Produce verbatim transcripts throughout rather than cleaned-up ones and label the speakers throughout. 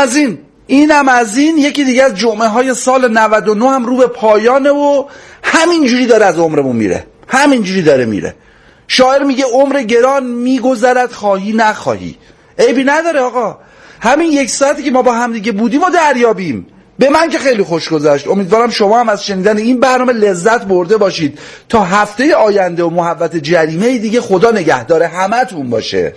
Speaker 1: از این اینم از این یکی دیگه از جمعه های سال نود و نه هم رو به پایانه و همینجوری داره از عمرمون میره، همینجوری داره میره. شاعر میگه عمر گران میگذرد خواهی نخواهی. عیبی نداره آقا، همین یک ساعتی که ما با هم دیگه بودیم و دریابیم. به من که خیلی خوش گذشت. امیدوارم شما هم از شنیدن این برنامه لذت برده باشید. تا هفته آینده و محبت جریمه دیگه خدا نگهدار همتون باشه.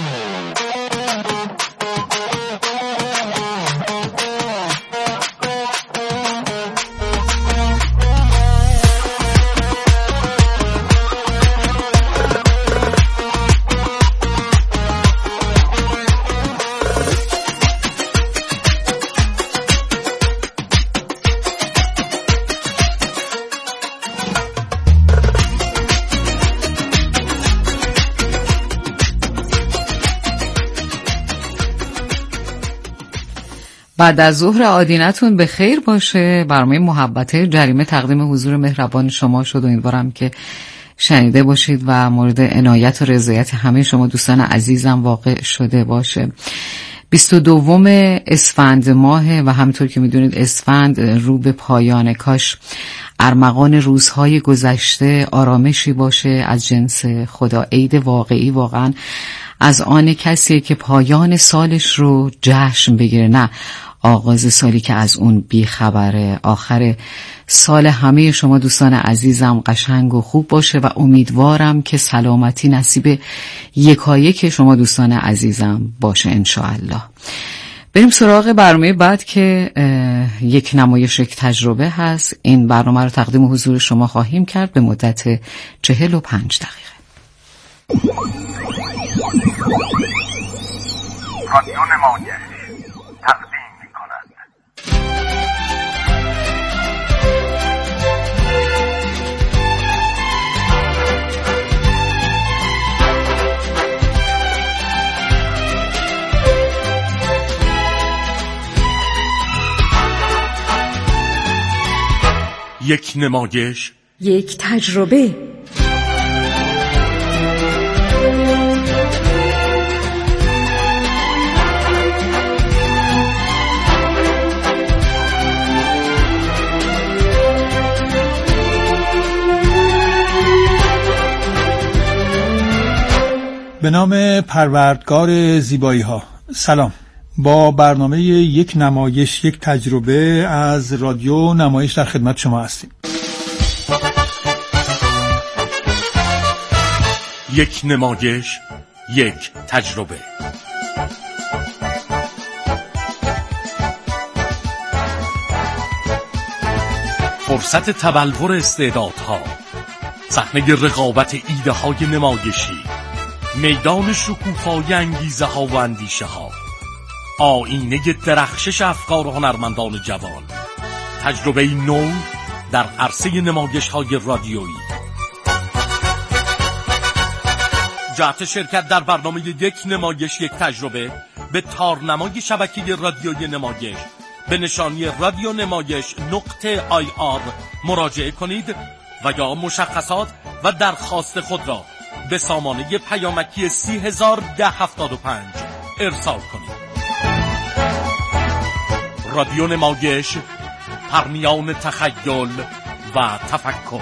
Speaker 2: بعد از ظهر آدینتون به خیر باشه. برنامه محبت جریمه تقدیم حضور مهربان شما شد و امیدوارم که شنیده باشید و مورد عنایت و رضایت همه شما دوستان عزیزم واقع شده باشه. بیست و دوم اسفند ماه و همطور که میدونید اسفند رو به پایان. کاش ارمغان روزهای گذشته آرامشی باشه از جنس خدا. عید واقعی واقعا از آن کسیه که پایان سالش رو جشن بگیره، نه آغاز سالی که از اون بیخبره. آخر سال همه شما دوستان عزیزم قشنگ و خوب باشه و امیدوارم که سلامتی نصیب یکایک شما دوستان عزیزم باشه انشاءالله. بریم سراغ برنامه بعد که یک نمایش یک تجربه هست. این برنامه رو تقدیم حضور شما خواهیم کرد به مدت چهل و پنج دقیقه.
Speaker 3: رادیو نمایش تقدیم می کند
Speaker 4: یک نمایش
Speaker 5: یک تجربه.
Speaker 6: به نام پروردگار زیبایی ها. سلام. با برنامه یک نمایش یک تجربه از رادیو نمایش در خدمت شما هستیم.
Speaker 4: یک نمایش یک تجربه. فرصت تبلور استعدادها، صحنه رقابت ایده های نمایشی، میدان شکوفای انگیزه ها و اندیشه ها، آینه درخشش افکار و هنرمندان جوان، تجربه نو در عرصه نمایش های رادیویی. جهت شرکت در برنامه یک نمایش یک تجربه به تارنمای شبکه رادیوی نمایش به نشانی رادیو نمایش نقطه آی آر مراجعه کنید و یا مشخصات و درخواست خود را به سامانه پیامکی سی هزار ده هفتاد و پنج ارسال کنید. رادیو نمایش، پرنیان تخیل و تفکر.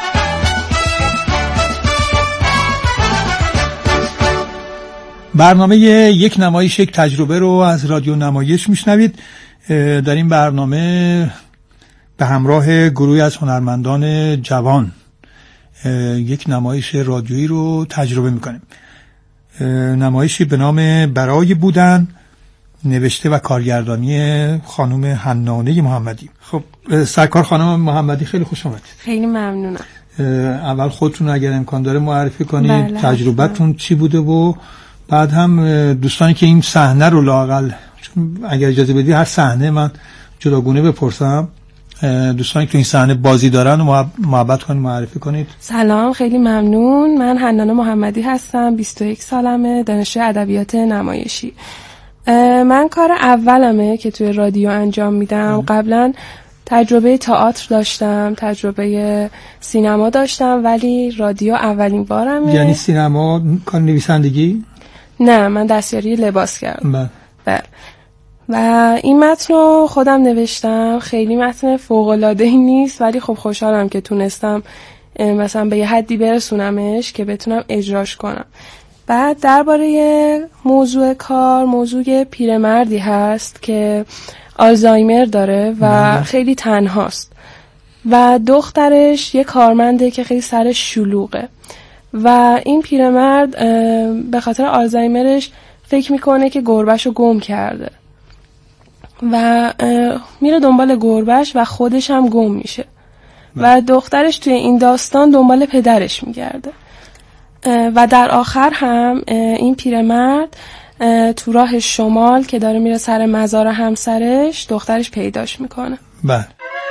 Speaker 6: برنامه یک نمایش یک تجربه رو از رادیو نمایش میشنوید. در این برنامه به همراه گروهی از هنرمندان جوان یک نمایش رادیویی رو تجربه میکنیم. نمایشی به نام برای بودن، نوشته و کارگردانی خانم حنانه محمدی. خب سرکار خانم محمدی خیلی خوش آمدید.
Speaker 7: خیلی ممنونم.
Speaker 6: اول خودتون اگر امکان داره معرفی کنید.
Speaker 7: بله،
Speaker 6: تجربتون چی بوده و بعد هم دوستانی که این صحنه رو لااقل اگر اجازه بدی هر صحنه من جداگونه بپرسم، دوستانی که این صحنه بازی دارن و محبت کنید معرفی کنید.
Speaker 7: سلام، خیلی ممنون. من حنانه محمدی هستم، بیست و یک سالمه، دانشجوی ادبیات نمایشی. من کار اولمه که توی رادیو انجام میدم. قبلا تجربه تئاتر داشتم، تجربه سینما داشتم، ولی رادیو اولین بارمه.
Speaker 6: یعنی سینما کار نویسندگی؟
Speaker 7: نه، من دستیاری لباس کردم.
Speaker 6: بله.
Speaker 7: بله. و این متن رو خودم نوشتم. خیلی متن فوق‌العاده‌ای نیست ولی خب خوشحالم که تونستم مثلا به یه حدی برسونمش که بتونم اجراش کنم. بعد درباره موضوع کار، موضوع پیرمردی هست که آلزایمر داره و خیلی تنهاست و دخترش یه کارمنده که خیلی سرش شلوغه و این پیرمرد به خاطر آلزایمرش فکر میکنه که گربهشو گم کرده و میره دنبال گربهش و خودش هم گم میشه و دخترش توی این داستان دنبال پدرش میگرده و در آخر هم این پیرمرد تو راه شمال که داره میره سر مزار همسرش دخترش پیداش میکنه.
Speaker 6: بله.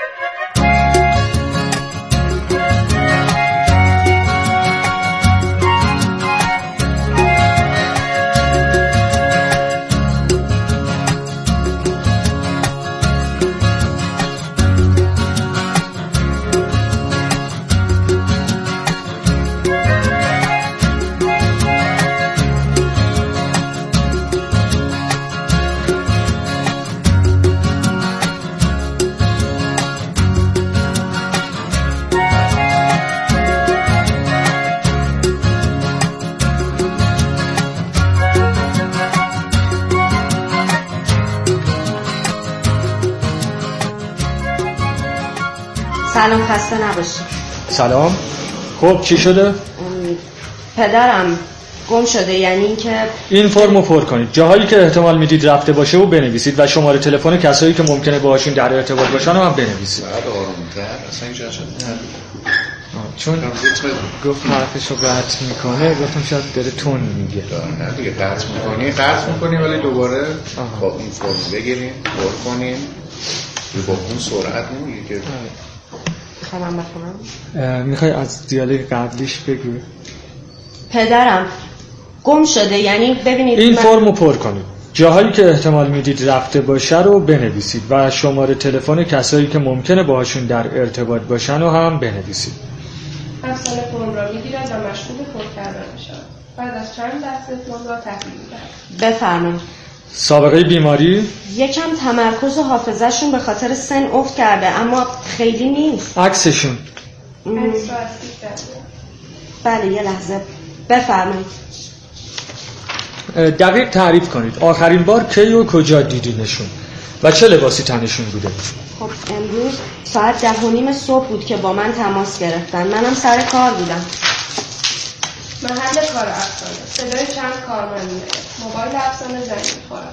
Speaker 8: سلام، خسته نباشی.
Speaker 9: سلام. خب چی شده؟
Speaker 8: پدرم گم شده. یعنی این که
Speaker 9: این فرمو پر کنید، جاهایی که احتمال میدید رفته باشه و بنویسید و شماره تلفن کسایی که ممکنه باهاشون در ارتباط باشن رو هم بنویسید.
Speaker 10: بعد آروم‌تر اصلا اینجا شد.
Speaker 9: چون گفت حرفشو قطع میکنه، گفتم شاید داره تون میگه.
Speaker 10: نه دیگه قطع میکنی، قطع میکنی ولی دوباره با این فرم بگیریم، پر کنیم. با اون سرعت نمیگه که
Speaker 8: خواهم بخونم.
Speaker 9: میخوای از دیالوگ قبلیش بگی؟
Speaker 8: پدرم گم شده. یعنی ببینید
Speaker 9: این
Speaker 8: من...
Speaker 9: فرمو پر کنید، جاهایی که احتمال میدید رفته باشه رو بنویسید و شماره تلفن کسایی که ممکنه باهاشون در ارتباط باشن رو هم بنویسید.
Speaker 7: افسانه فرم را میگیرد و مشغول پر کردن میشود. بعد از چند دسته فرم را تحویل میدهد.
Speaker 8: بفرمایید.
Speaker 9: سابقه بیماری؟
Speaker 8: یکم تمرکز و حافظه‌شون به خاطر سن افت کرده اما خیلی نیست.
Speaker 9: عکسشون؟
Speaker 8: بله یه لحظه. بفرمایید.
Speaker 9: دقیق تعریف کنید آخرین بار کی و کجا دیدینشون و چه لباسی تنشون بوده؟
Speaker 8: خب امروز ساعت ده و نیم صبح بود که با من تماس گرفتن. منم سر کار بودم.
Speaker 7: محل کار افسانه. صدای چند کارمند میاد. موبایل افسانه زنگ می‌خوره.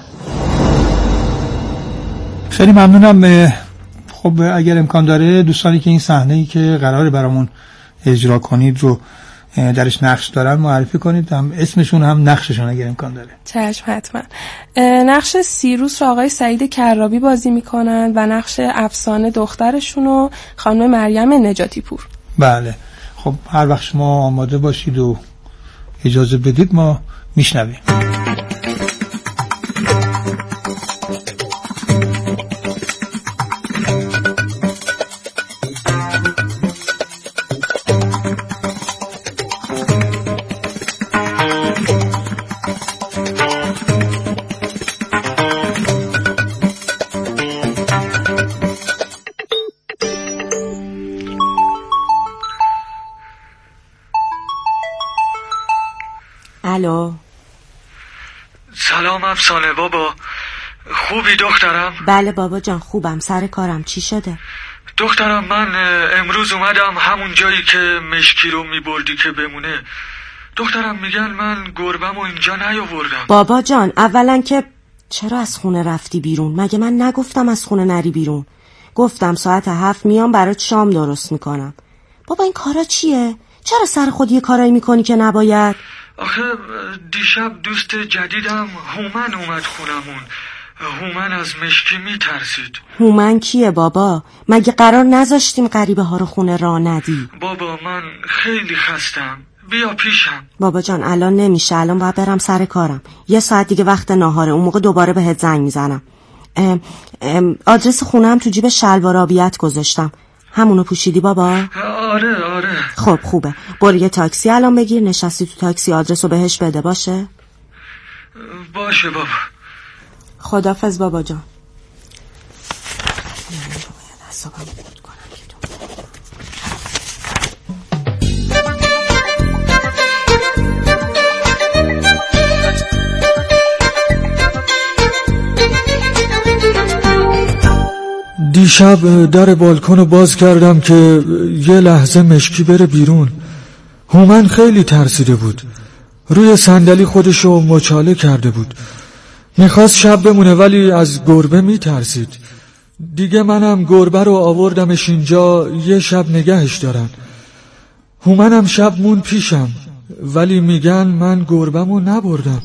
Speaker 6: خیلی ممنونم. خب اگر امکان داره دوستانی که این صحنه‌ای که قراره برامون اجرا کنید رو درش نقش دارن معرفی کنید، هم اسمشون هم نقششون اگر امکان داره.
Speaker 7: چشم حتما. نقش سیروس رو آقای سعید کرابی بازی میکنن و نقش افسانه دخترشون رو خانم مریم نجاتی پور.
Speaker 6: بله. خب هر وقت شما آماده باشید و اجازه بدید ما میشنویم.
Speaker 8: الو.
Speaker 9: سلام افسانه بابا، خوبی دخترم؟
Speaker 8: بله بابا جان خوبم. سر کارم. چی شده؟
Speaker 9: دخترم من امروز اومدم همون جایی که مشکی رو میبردی که بمونه. دخترم میگن من گربم و اینجا نیاوردم.
Speaker 8: بابا جان اولا که چرا از خونه رفتی بیرون؟ مگه من نگفتم از خونه نری بیرون؟ گفتم ساعت هفت میام برات شام درست میکنم. بابا این کارا چیه؟ چرا سر خود یه کارایی میکنی که نباید؟
Speaker 9: آخه دیشب دوست جدیدم هومن اومد خونمون. هومن از مشکی میترسید.
Speaker 8: هومن کیه بابا؟ مگه قرار نذاشتیم غریبه ها رو خونه راه ندی؟
Speaker 9: بابا من خیلی خستم، بیا پیشم.
Speaker 8: بابا جان الان نمیشه، الان باید برم سر کارم. یه ساعت دیگه وقت ناهاره، اون موقع دوباره بهت زنگ میزنم. ام ام آدرس خونم تو جیب شلوار آبیت گذاشتم. همونو پوشیدی بابا؟
Speaker 9: آره آره.
Speaker 8: خب خوبه. برو یه تاکسی الان بگیر، نشستی تو تاکسی آدرسو بهش بده. باشه؟
Speaker 9: باشه بابا.
Speaker 8: خدافظ بابا جان.
Speaker 11: دیشب در بالکن رو باز کردم که یه لحظه مشکی بره بیرون. هومن خیلی ترسیده بود، روی صندلی خودشو مچاله کرده بود، میخواست شب بمونه ولی از گربه میترسید. دیگه منم گربه رو آوردمش اینجا یه شب نگهش دارن. هومنم شب مون پیشم ولی میگن من گربه‌مو نبردم.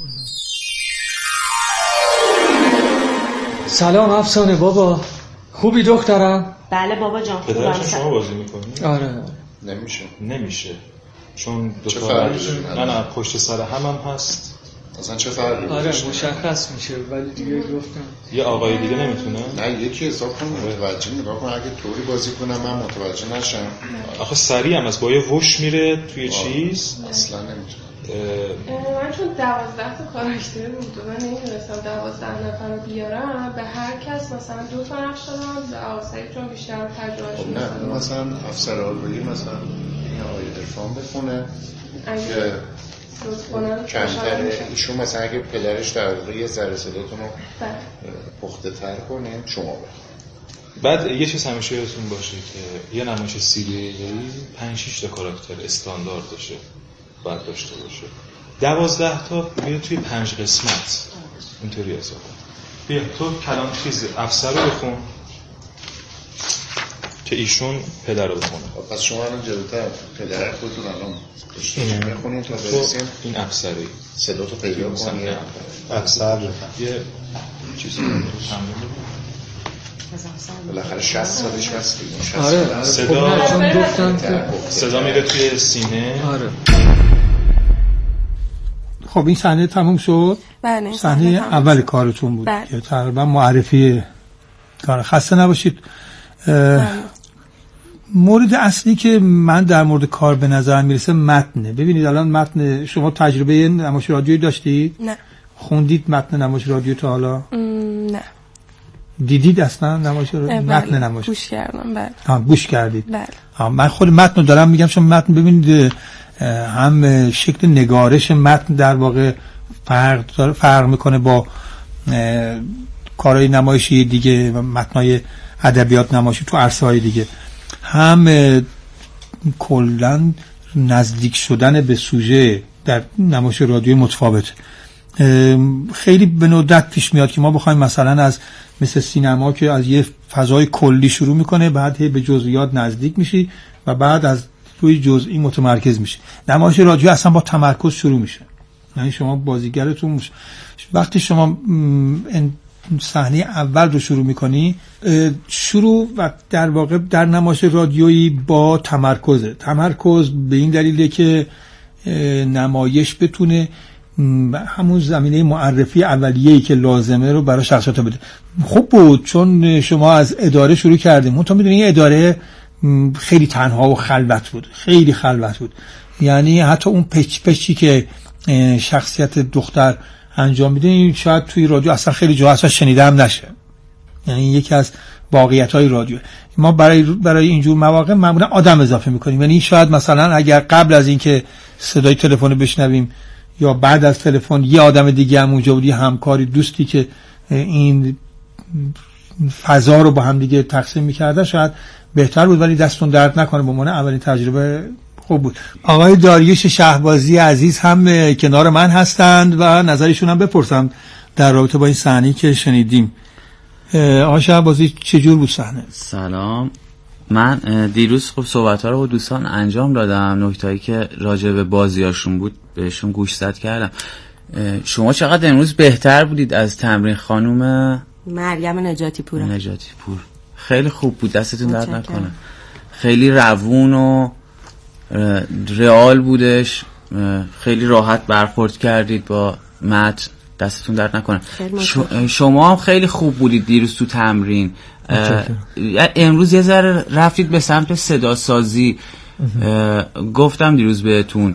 Speaker 11: سلام افسانه بابا، خوبی دخترم؟
Speaker 8: بله بابا جان خوبم.
Speaker 12: پدرش شما بازی میکنی؟
Speaker 11: آره.
Speaker 10: نمیشه
Speaker 12: نمیشه چون دو
Speaker 10: چه
Speaker 12: تا
Speaker 10: فرقی
Speaker 12: نه نه پشت سر هم هم هست.
Speaker 10: اصلا چه فرقی
Speaker 11: آره مشخص میشه ولی دیگه گفتم
Speaker 12: یه آقای دیگه نمیتونه؟
Speaker 10: نه یکی حساب کن متوجه نگاه کن، اگه طوری بازی کنم من متوجه نشم.
Speaker 12: آخه سریع هم از با یه وش میره توی چیز
Speaker 10: اصلا نمیتونه.
Speaker 7: من چون دوازده تا کاراکتر بود و من نمیدونستم دوازده نفر رو بیارم، به هر کس مثلا دو تا نقش دادم، به آقای چون بیشتر تجربهش
Speaker 10: نه مثلا افسر آلویی مثلا این آقای عرفان بخونه که کمتره ایشون مثلا اگه پدرش در واقع یه ذره صداتون رو پخته تر کنه شما بخونه.
Speaker 12: بعد یه چیز همیشه یادتون باشه که یه نمایش سی دقیقه‌ای پنج شش تا کاراکتر استاندارد داشته باید داشته باشه. دوازده تا بیا توی پنج قسمت اینطوری حساب کن. بیا تو کلام چیز افسر رو بخون که ایشون پدر رو بخونه.
Speaker 10: پس شما الان جلوتر پدر خودتون الان اینه بخونید تا برسیم
Speaker 12: این افسری
Speaker 10: صدا تو پیدا کنید.
Speaker 12: افسر یه چیزی رو تمرین
Speaker 10: بالاخره شصت سالش هست دیگه.
Speaker 11: آره
Speaker 12: صدا
Speaker 11: چون گفتن که
Speaker 12: صدا میره توی سینه.
Speaker 11: آره. خب این صحنه تموم شد.
Speaker 7: بله
Speaker 11: صحنه اول کارتون بود
Speaker 7: بله.
Speaker 11: که تقریبا معرفی کار. خسته نباشید. مورد اصلی که من در مورد کار به نظر میرسه متنه. ببینید الان متن، شما تجربه نمایش رادیویی داشتید؟
Speaker 7: نه.
Speaker 11: خوندید متن نمایش رادیو تا حالا؟
Speaker 7: نه.
Speaker 11: دیدید اصلا نمایش رادیو؟ متن نمایش
Speaker 7: گوش کردم. بله.
Speaker 11: ها گوش کردید.
Speaker 7: بله.
Speaker 11: من خود متن رو دارم میگم، چون متن ببینید هم شکل نگارش متن در واقع فرق فرق میکنه با کارهای نمایشی دیگه و متنای ادبیات نمایشی تو عرصه‌های دیگه. هم کلاً نزدیک شدن به سوژه در نمایش رادیویی متفاوت. خیلی به ندرت پیش میاد که ما بخوایم مثلا از مثل سینما که از یه فضای کلی شروع میکنه بعد به جزئیات نزدیک میشی و بعد از روی جزئی متمرکز میشه. نمایش رادیو اصلا با تمرکز شروع میشه. یعنی شما بازیگرتون وقتی شما صحنه اول رو شروع میکنی، شروع و در واقع در نمایش رادیویی با تمرکزه. تمرکز به این دلیله که نمایش بتونه همون زمینه معرفی اولیه‌ای که لازمه رو برای شخصیت بده. خوب بود چون شما از اداره شروع کردیم. من تا میدونی این اداره خیلی تنها و خلوت بود، خیلی خلوت بود. یعنی حتی اون پچ پچی که شخصیت دختر انجام میده این شاید توی رادیو اصلا خیلی جا اصلا شنیده هم نشه. یعنی یکی از واقعیت‌های رادیو. ما برای برای اینجور مواقع معمولا آدم اضافه میکنیم. یعنی شاید مثلا اگر قبل از اینکه صدای تلفن رو بشنویم یا بعد از تلفن یه آدم دیگه هم اونجا بود، یه همکاری دوستی که این فضا رو با هم دیگه تقسیم می‌کردن شاید بهتر بود، ولی دستون درد نکنه. به عنوان اولین تجربه خوب بود. آقای داریوش شهبازی عزیز هم کنار من هستند و نظرشون هم بپرسم در رابطه با این صحنه‌ای که شنیدیم. آقای شهبازی چجور بود صحنه؟
Speaker 13: سلام. من دیروز خب صحبت‌ها رو با دوستان انجام دادم، نکته‌ای که راجع به بازیاشون بود بهشون گوشزد کردم. شما چقدر امروز بهتر بودید از تمرین خانم
Speaker 8: مریم نجاتی پور.
Speaker 13: نجاتی پور خیلی خوب بود، دستتون درد نکنه. خیلی روون و رئال بودش، خیلی راحت برخورد کردید با متن، دستتون درد نکنه. شما هم خیلی خوب بودید دیروز تو تمرین. امروز یه ذره رفتید به سمت صدا سازی. گفتم دیروز بهتون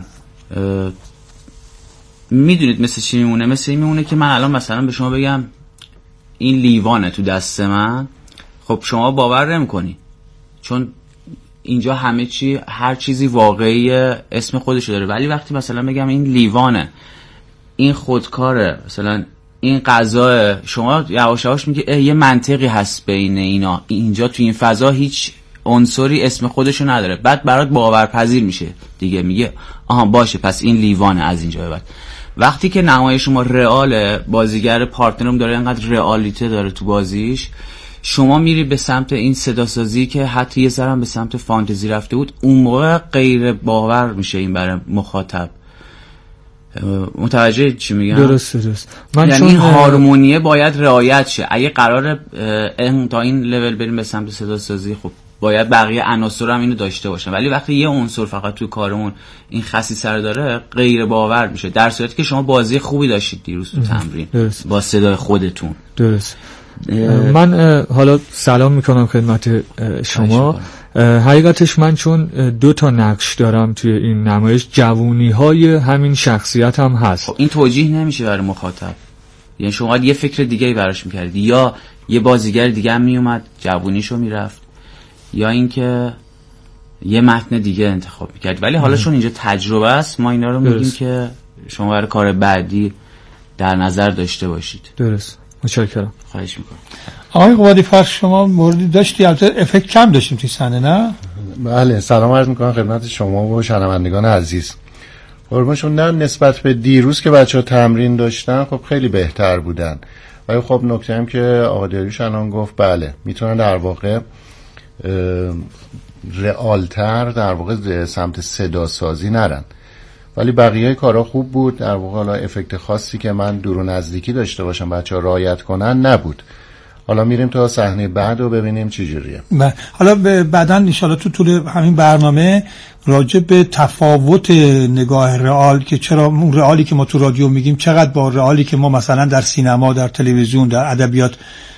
Speaker 13: میدونید مثل چی میمونه؟ مثل این میمونه که من الان مثلا به شما بگم این لیوانه تو دست من، خب شما باور نمی‌کنی، چون اینجا همه چی، هر چیزی واقعی اسم خودشو داره. ولی وقتی مثلا بگم این لیوانه، این خودکاره، مثلا این غذا، شما یواش یواش میگه یه منطقی هست بین اینا. اینجا تو این فضا هیچ عنصری اسم خودشو نداره، بعد برات باورپذیر میشه دیگه، میگه آها باشه پس این لیوانه از اینجا به بعد. وقتی که نمایش شما رئاله، بازیگر پارتنرم داره اینقدر رئالیته داره تو بازیش، شما میری به سمت این صداسازی که حتی یه ذره به سمت فانتزی رفته بود، اون موقع غیر باور میشه این برای مخاطب. متوجه چی میگم؟
Speaker 14: درست درست. من
Speaker 13: یعنی
Speaker 14: چون
Speaker 13: این هارمونیه باید رعایت شه. اگه قراره تا این لول بریم به سمت صداسازی، خب باید بقیه عناصر هم اینو داشته باشن. ولی وقتی یه عنصر فقط توی کارمون این خسیسه رو داره، غیر باور میشه. در صورتی که شما بازی خوبی داشتید دیروز تو تمرین
Speaker 14: درست.
Speaker 13: با صدای خودتون.
Speaker 14: درست. من حالا سلام میکنم خدمت شما. حقیقتش من چون دو تا نقش دارم توی این نمایش، جوونی های همین شخصیت هم هست.
Speaker 13: خب این توجیه نمیشه برای مخاطب، یعنی شما یه فکر دیگه براش میکردید، یا یه بازیگر دیگه هم میومد جوونیشو میرفت، یا اینکه یه متن دیگه انتخاب میکرد. ولی حالا چون اینجا تجربه است، ما اینا رو میگیم که شما برای کار بعدی در نظر داشته باشید.
Speaker 14: درست. متشکرم.
Speaker 13: خواهش میکنم.
Speaker 6: آقای قبادی فرش، شما موردی داشتی؟ البته افکت کم داشتیم توی صحنه، نه؟
Speaker 10: بله، سلام عرض میکنم خدمت شما و شنوندگان عزیز. قربانشون، نه نسبت به دیروز که بچه‌ها تمرین داشتن خب خیلی بهتر بودن. ولی خب نکته هم که آقا داریوش الان گفت، بله میتونن در واقع رئالتر در واقع سمت صدا سازی نرن. ولی بقیه کارا خوب بود. در واقع حالا افکت خاصی که من دور و نزدیکی داشته باشم بچه‌ها رعایت کنن نبود. حالا میریم تا صحنه بعد و ببینیم چی جوریه.
Speaker 6: حالا بعداً ان شاءالله تو طول همین برنامه راجع به تفاوت نگاه رئال، که چرا اون رئالی که ما تو رادیو میگیم چقدر با رئالی که ما مثلا در سینما، در تلویزیون، در ادبیات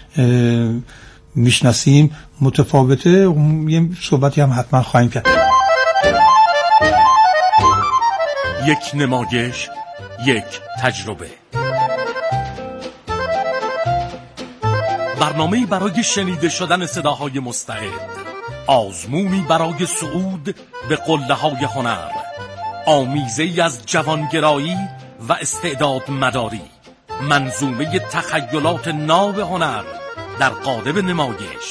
Speaker 6: میشناسیم متفاوته. یه صحبتی هم حتما خواهیم کرد.
Speaker 4: یک نمایش، یک تجربه. برنامه‌ای برای شنیده شدن صداهای مستعد، آزمونی برای صعود به قله‌های هنر، آمیزه‌ای از جوانگرایی و استعداد مداری، منظومه تخیلات ناب هنر در قالب نمایش.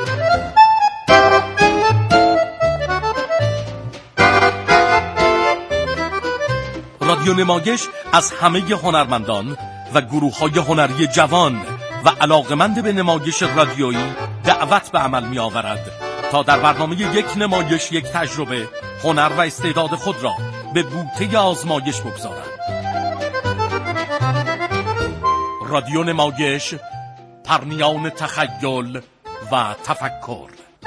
Speaker 4: رادیو نمایش از همه هنرمندان و گروه‌های هنری جوان و علاقمند به نمایش رادیویی دعوت به عمل می آورد تا در برنامه یک نمایش یک تجربه هنر و استعداد خود را به بوته آزمایش بگذارند. رادیو نمایش، پرنیان تخیل و تفکر.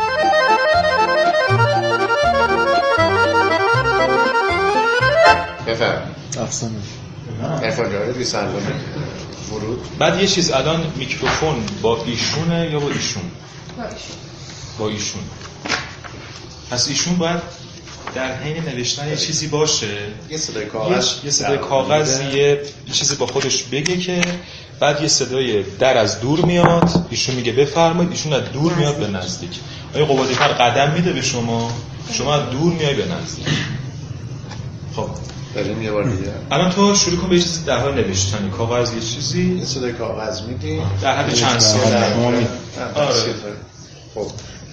Speaker 10: بفرمایید. افسانه. افسانه بی سلامه. ورود.
Speaker 12: بعد یه چیز، الان میکروفون با ایشونه یا با ایشون؟ با ایشون. با ایشون. پس ایشون باید در حین نوشتن یه چیزی باشه،
Speaker 10: یه صدای کاغذ،
Speaker 12: یه صدای کاغذ، یه چیزی با خودش بگه، که بعد یه صدای در از دور میاد، ایشون میگه بفرمایید، ایشون از دور میاد به نزدیک. آیا قبادی فر قدم میده به شما، شما از دور میای به نزدیک. خب
Speaker 10: بریم یه بار دیگه.
Speaker 12: الان تو شروع کن به یه چیزی در حال نوشتن، کاغذ، یه چیزی،
Speaker 10: یه صدای کاغذ میدی
Speaker 12: در حد چند ثانیه. آره.
Speaker 10: خب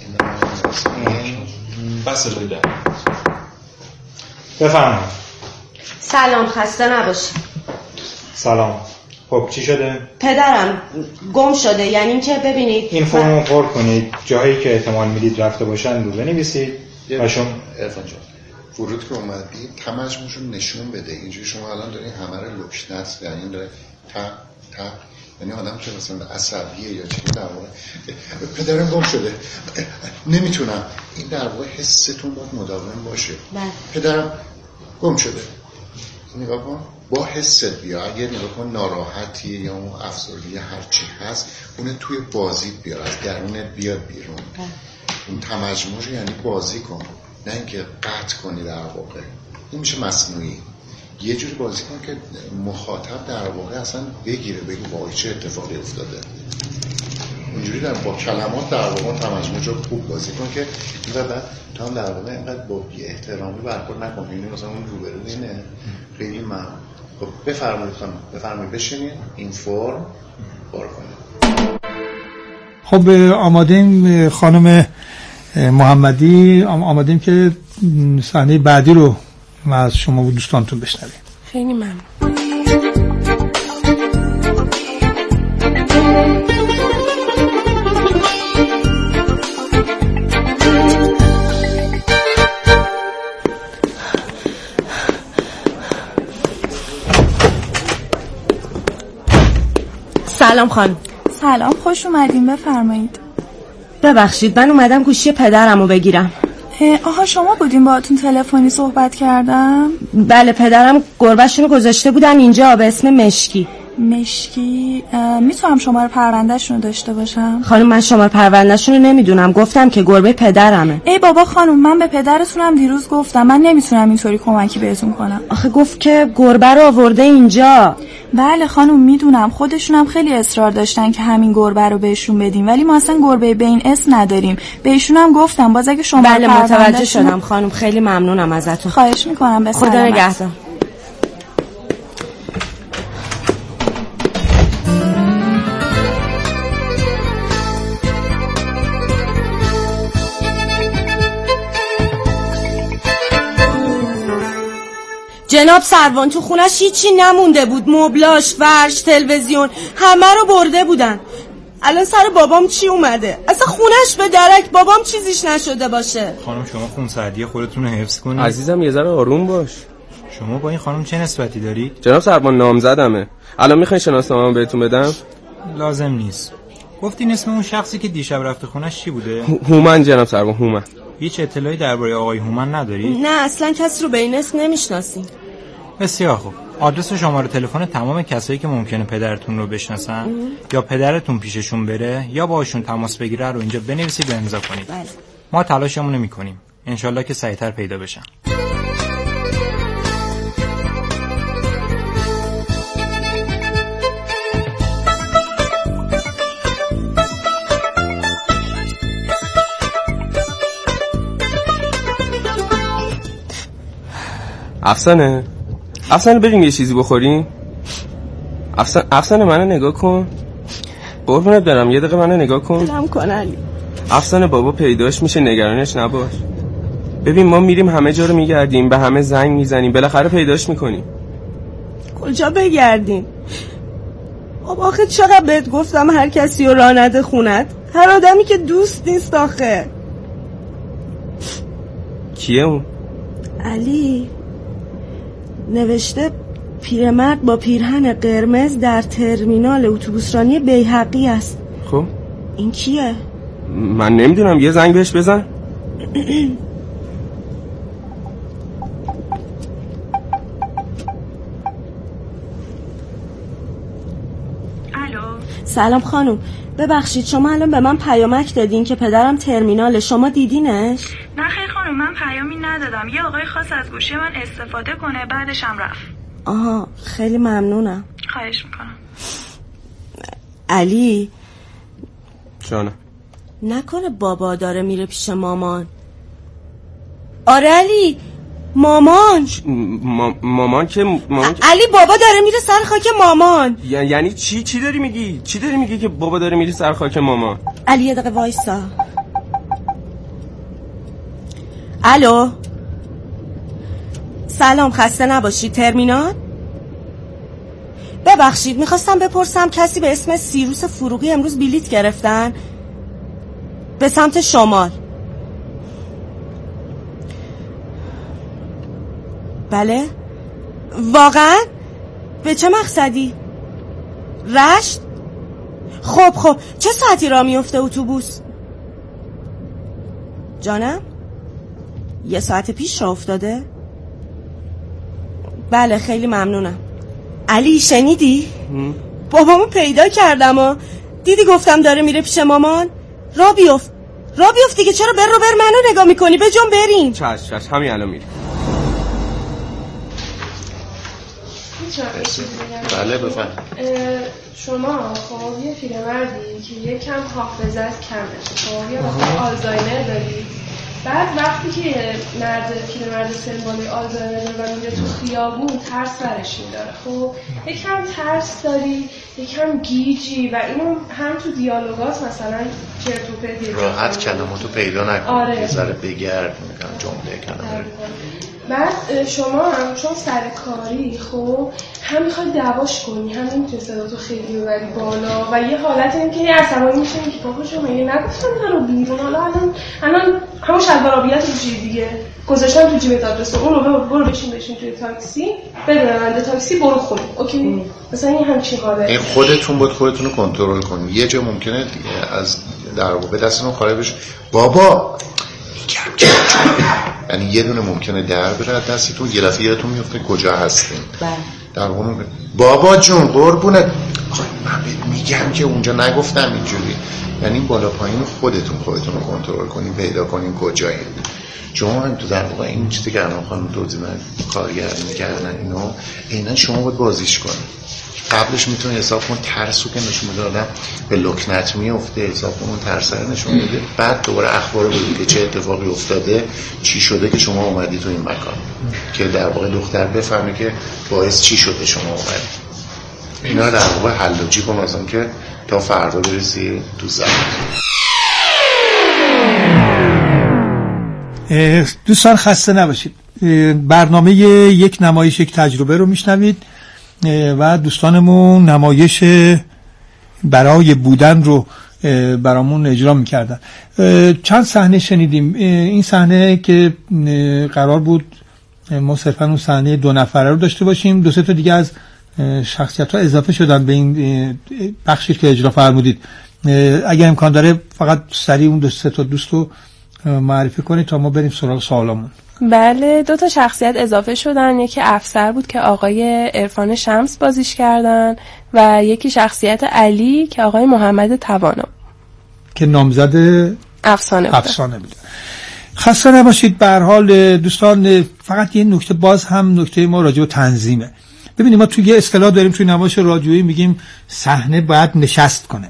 Speaker 12: بس بده.
Speaker 15: بفرمایید.
Speaker 8: سلام، خسته نباشی.
Speaker 15: سلام. خب چی شده؟
Speaker 8: پدرم گم شده. یعنی این که ببینید
Speaker 15: این فرمو پر کنید، جایی که احتمال میدید رفته باشن رو بنویسید.
Speaker 10: باشون عرفان جان، ورود که اومدی تمجموشون نشون بده. اینجوری شما الان دارین همه رو لکنت، یعنی داره تا تا یعنی آدم که مثلا عصبیه یا چیزی، در واقع پدرم گم شده نمیتونم، این در واقع حستون باید مداوم باشه.
Speaker 8: بله.
Speaker 10: پدرم گم شده، نگاه کن با حست بیا. اگه نگاه کن ناراحتی یا اون افسردگی هر چی هست، اون توی بازی بیار، از درونت بیاد بیرون. بله. اون تمجموش یعنی بازی کن، نه اینکه قطع کنی. در واقع این میشه مصنوعی. یه جوری بازی کن که مخاطب در واقع اصلا بگیره، بگه وای چه اتفاقی افتاده. اینجوری در با کلمات در واقع تمجموج رو خوب بازی کن که اینقدر بعد تو هم در واقع اینقدر با بی احترامی برخورد نکن. یعنی مثلا اون روبرو اینه خیلی من خب بفرمایید خانم بفرمایید بشینید این فرم بار کنید.
Speaker 6: خب آمادیم خانم محمدی، آمادیم که صحنه بعدی رو ما از شما و دوستانتون بشنویم.
Speaker 7: خیلی ممنون.
Speaker 8: سلام خانم.
Speaker 16: سلام، خوش اومدین، بفرمایید.
Speaker 8: ببخشید من اومدم گوشی پدرمو بگیرم.
Speaker 16: آها شما بودین باهاتون تلفنی صحبت کردم؟
Speaker 8: بله پدرم گربه‌شون رو گذاشته بودن اینجا به اسم مشکی.
Speaker 16: مشکی؟ میتونم شماره پروندهشون رو داشته باشم؟
Speaker 8: خانم من شماره پروندهشون رو نمیدونم، گفتم که گربه پدرمه.
Speaker 16: ای بابا خانم من به پدرتونم دیروز گفتم من نمیتونم اینطوری کمکی بهتون کنم.
Speaker 8: آخه گفت که گربه رو آورده اینجا.
Speaker 16: بله خانم میدونم، خودشونم خیلی اصرار داشتن که همین گربه رو بهشون بدیم ولی ما اصلا گربه به این اسم نداریم. بهشونم گفتم باز اگه شما
Speaker 8: بله متوجه شدم خانم، خیلی ممنونم ازتون.
Speaker 16: خواهش میکنم، به
Speaker 8: خدا نگهدار. جناب سروان تو خونش هیچی نمونده بود، مبلاش، فرش، تلویزیون همه رو برده بودن. الان سر بابام چی اومده؟ اصلا خونش به درک، بابام چیزیش نشده باشه.
Speaker 15: خانم شما خونسردی خودتون رو حفظ کنید.
Speaker 17: عزیزم یه ذره آروم باش.
Speaker 15: شما با این خانم چه نسبتی دارید؟
Speaker 17: جناب سروان نامزدمه. الان میخواین شناسنامه‌مو بهتون بدم؟
Speaker 15: لازم نیست. گفتین اسم اون شخصی که دیشب رفته خونش چی بوده؟
Speaker 17: هومن جناب سروان، هومن.
Speaker 15: هیچ اطلاعی درباره آقای هومن نداری؟
Speaker 8: نه اصلا کسی رو به این اسم نمیشناسیم.
Speaker 15: بسیار خوب. آدرس و شماره تلفن تمام کسایی که ممکنه پدرتون رو بشناسن ام. یا پدرتون پیششون بره یا باشون تماس بگیره رو اینجا بنویسید و امضا کنید. بله. ما تلاشمون رو میکنیم. انشالله که سریعتر پیدا بشن.
Speaker 17: افسانه افسانه بریم یه چیزی بخوریم. افسانه افسانه منو نگاه کن، قربونت برم یه دقیقه منو نگاه کن.
Speaker 8: دلم کن علی.
Speaker 17: افسانه بابا پیداش میشه، نگرانش نباش. ببین ما میریم همه جا رو میگردیم، به همه زنگ میزنیم، بالاخره پیداش میکنیم.
Speaker 8: کجا بگردیم؟ بابا آخه چقدر بهت گفتم هر کسی رو راه نده خونت، هر آدمی که دوست نیست آخه.
Speaker 17: کیه اون؟
Speaker 8: علی نوشته پیرمرد با پیرهن قرمز در ترمینال اتوبوسرانی بیهقی است.
Speaker 17: خب
Speaker 8: این کیه؟
Speaker 17: من نمیدونم، یه زنگ بهش بزن.
Speaker 16: الو.
Speaker 8: سلام خانم، ببخشید شما الان به من پیامک دادین که پدرم ترمیناله، شما دیدینش؟
Speaker 16: نه خیر خانم من پیامی ندادم، یه آقای خاص از گوشی من استفاده کنه بعدش هم رفت.
Speaker 8: آها خیلی ممنونم.
Speaker 16: خواهش میکنم.
Speaker 8: علی
Speaker 17: جانم
Speaker 8: نکنه بابا داره میره پیش مامان؟ آره علی مامان.
Speaker 17: ما... مامان که مامان که...
Speaker 8: علی بابا داره میره سر خاک مامان.
Speaker 17: ی... یعنی چی چی داری میگی؟ چی داری میگی که بابا داره میره سر خاک مامان؟
Speaker 8: علی یه دقیقه وایسا. الو سلام، خسته نباشی. ترمینال؟ ببخشید میخواستم بپرسم کسی به اسم سیروس فروغی امروز بلیت گرفتن به سمت شمال؟ بله واقعا؟ به چه مقصدی؟ رشت؟ خب خب چه ساعتی راه میفته اتوبوس؟ جانم یه ساعت پیش راه افتاده؟ بله خیلی ممنونم. علی شنیدی؟ بابامو پیدا کردم و دیدی گفتم داره میره پیش مامان؟ را بیفت را بیفت دیگه، چرا بر رو بر منو نگاه میکنی؟ به جون بریم.
Speaker 17: چش چش همین الان میریم.
Speaker 7: میتونم یه چیزی بگم؟
Speaker 10: بله بفهم.
Speaker 7: شما خب یه پیرمردی که یکم حافظت کمه، خب یه وقت آلزایمر دارید، بعد وقتی که مرد پیرمرد سنبالی آلزایمر داره و میره تو خیابون ترس برش میداره، خب یکم ترس داری، یکم گیجی و اینو هم تو دیالوگات مثلا چرت و پرت
Speaker 10: راحت کلماتو پیدا نکنی.
Speaker 7: آره.
Speaker 10: یه ذره بگرد میگم جمله کلمه.
Speaker 7: بعد شما هم چون سرکاری خب هم میخوای دعواش کنی، هم نمیتونی صداتو خیلی ببری بالا و یه حالت این که عصبانی میشه که بابا شما مگه نگفتم منو بیرون، حالا الان الان همون شلوارابیت تو جیب دیگه گذاشتم تو جیب آدرس اون رو برو بشین بشین توی تاکسی، بدون راننده تاکسی برو خونه. اوکی مثلا این همچین حاله.
Speaker 10: این خودتون بود خودتون رو کنترل کنید. یه جا ممکنه از در واقع دستتون خارج بشه بابا میگم که یعنی یه دونه ممکنه در بره دستتون، یه دفعه یادتون میفته کجا هستین.
Speaker 8: بله.
Speaker 10: در واقع بابا جون قربونت من میگم که اونجا نگفتم اینجوری. یعنی بالا پایین خودتون خودتون رو کنترل کنین، پیدا کنین کجایین. شما هم تو در واقع این چیزی که الان خانم توضیح من کارگردانی می‌کردن اینو اینا شما باید بازیش کنید. قبلش میتونه حساب کن ترسو که نشون میده آدم به لکنت میفته، حساب کن اون ترس رو نشون میده، بعد دوباره اخبار رو بگید که چه اتفاقی افتاده، چی شده که شما اومدی تو این مکان، که در واقع دختر بفهمه که باعث چی شده شما اومدی. اینا در واقع حل و جیب مثلا که تا فردا برسی تو زمان.
Speaker 6: دوستان خسته نباشید. برنامه یک نمایش یک تجربه رو میشنوید و دوستانمون نمایش برای بودن رو برامون اجرا میکردن. چند صحنه شنیدیم. این صحنه که قرار بود ما صرفا اون صحنه دو نفره رو داشته باشیم، دو سه تا دیگه از شخصیت ها اضافه شدن به این بخشی که اجرا فرمودید. اگر امکان داره فقط سریع اون دو سه تا دوست رو معرفی کنید تا ما بریم سراغ سوالامون.
Speaker 7: بله، دو تا شخصیت اضافه شدن. یکی افسر بود که آقای عرفان شمس بازیش کردن و یکی شخصیت علی که آقای محمد توانا
Speaker 6: که نامزد
Speaker 7: افسانه بود.
Speaker 6: افسانه بود. خسته نباشید. به هر حال دوستان فقط یه نکته باز هم نکته ما راجع به تنظیمه. ببینید ما توی یه اصطلاح داریم توی نمایش رادیویی میگیم صحنه باید نشست کنه.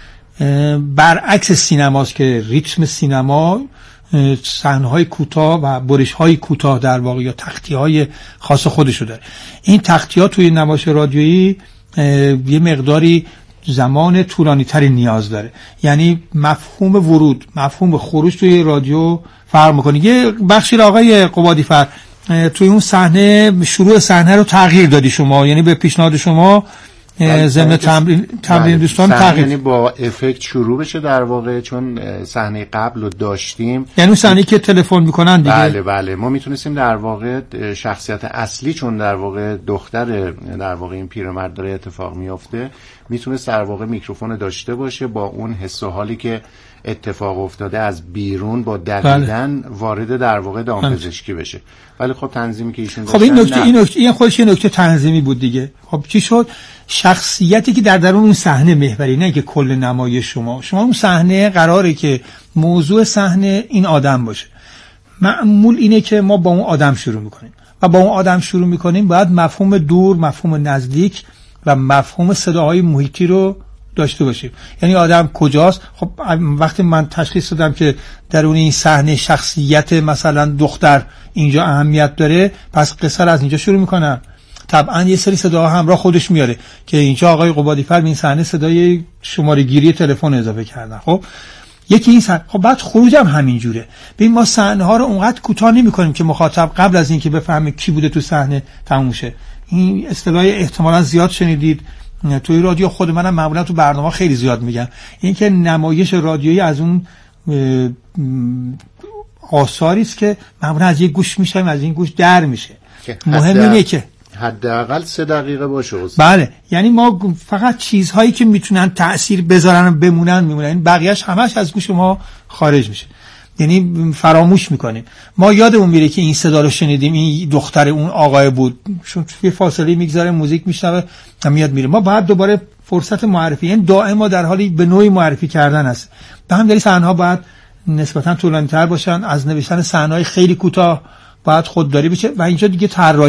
Speaker 6: برعکس سینماست که ریتم سینما صحنه‌های کوتاه و برش‌های کوتاه در واقع یا تختی‌های خاص خودشو داره. این تختی‌ها توی نمایش رادیویی یه مقداری زمان طولانی‌تری نیاز داره. یعنی مفهوم ورود، مفهوم خروج توی رادیو فرق می‌کنه. یه بخشی آقای قبادی فر توی اون صحنه شروع صحنه رو تغییر دادی شما، یعنی به پیشنهاد شما ضمن تمرین تمرین دوستان تغییر،
Speaker 10: یعنی با افکت شروع بشه در واقع، چون صحنه قبل رو داشتیم،
Speaker 6: یعنی اون صحنه که تلفن میکنن دیگه.
Speaker 10: بله بله ما میتونستیم در واقع شخصیت اصلی، چون در واقع دختر در واقع این پیرمرد داره اتفاق میفته، میتونست در واقع میکروفون داشته باشه با اون حس و حالی که اتفاق افتاده از بیرون با دویدن بله. وارد در واقع دامپزشکی بشه. ولی خب تنظیمی که ایشون
Speaker 6: خب این نکته این نکته این خودش یه نکته تنظیمی بود دیگه. خب چی شد؟ شخصیتی که در درون اون صحنه محوری، نه که کل نمایش شما شما اون صحنه قراره که موضوع صحنه این آدم باشه. معمول اینه که ما با اون آدم شروع میکنیم و با اون آدم شروع میکنیم باید مفهوم دور، مفهوم نزدیک و مفهوم صداهای محیطی رو داشته باشیم. یعنی آدم کجاست. خب وقتی من تشخیص دادم که درون این صحنه شخصیت مثلا دختر اینجا اهمیت داره، پس قصه از اینجا شروع میکنم. طبعا یه سری صداها همراه خودش میاره که اینجا آقای قبادی فر این صحنه صدای شماره گیری تلفن اضافه کردن. خب یکی این صحنه. خب بعد خروجم همینجوره. ببین ما صحنه ها رو اونقدر کوتاه نمی‌کنیم که مخاطب قبل از اینکه بفهمه کی بوده تو صحنه تموم شه. این اصطلاح احتمالاً زیاد شنیدید توی رادیو، خود منم معمولا تو برنامه خیلی زیاد میگم، این که نمایش رادیویی از اون آثاری است که معمولا از یک گوش میشیم از این گوش در میشه. مهم اینه که
Speaker 10: حداقل سه دقیقه باشه.
Speaker 6: بله، یعنی ما فقط چیزهایی که میتونن تأثیر بذارن و بمونن میمونن، این بقیه‌اش همش از گوش ما خارج میشه، یعنی فراموش میکنیم. ما یادمون میره که این صدا رو شنیدیم، این دختر اون آقای بود، چون توی فاصله میگذاره موزیک میشنوه و میاد میره. ما باید دوباره فرصت معرفی، یعنی دائم ما در حالی به نوعی معرفی کردن است. به هم دلیل صحنه‌ها باید نسبتا طولانی‌تر باشن، از نوشتن صحنه‌های خیلی کوتاه باید خودداری بشه و اینجا دیگه طراحی